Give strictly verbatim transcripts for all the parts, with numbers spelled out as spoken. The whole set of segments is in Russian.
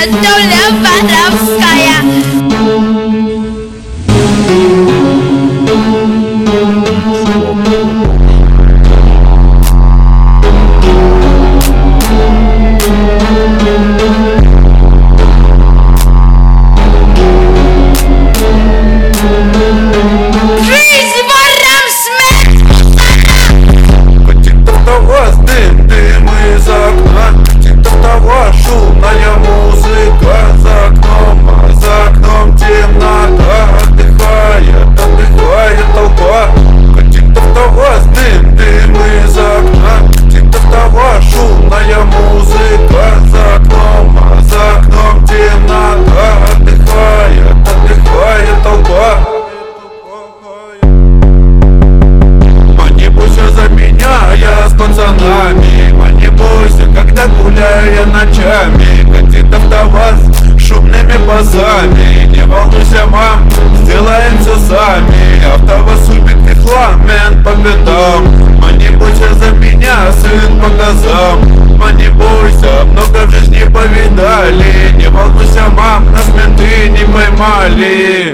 Юля Воровская. Пацанами, не бойся, когда гуляя ночами, катит АвтоВАЗ шумными базами. Не волнуйся, мам, сделаем все сами. АвтоВАЗ убитый хламен по пятам. Не бойся за меня, сын, по газам. Не бойся, много в жизни повидали. Не волнуйся, мам, нас менты не поймали.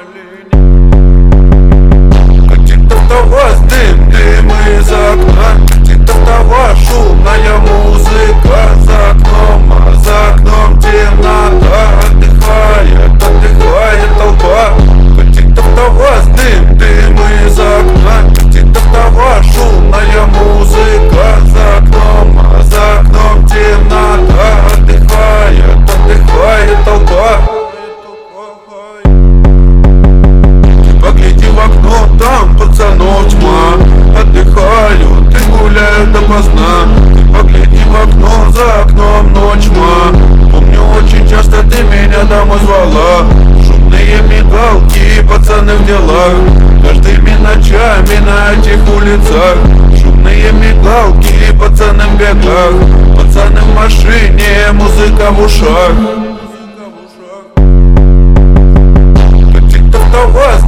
Катит АвтоВАЗ, дым, дым из окна. АвтоВАЗ, шумная музыка за окном, а за окном темнота. Отдыхает, отдыхает толпа. Катит АвтоВАЗ, дым, дым из окна. Катит АвтоВАЗ, шумная музыка за окном, а за окном темнота. Отдыхает, отдыхает толпа. Погляди в окно, там пацанов тьма. Отдыхают и гуляют допоздна. Погляди в окно, за окном ночь тьма. Помню, очень часто ты меня домой звала. Шумные мигалки, пацаны в делах. Каждыми ночами на этих улицах. Шумные мигалки, пацаны в бегах. Пацаны в машине, музыка в ушах. Катит АвтоВАЗ,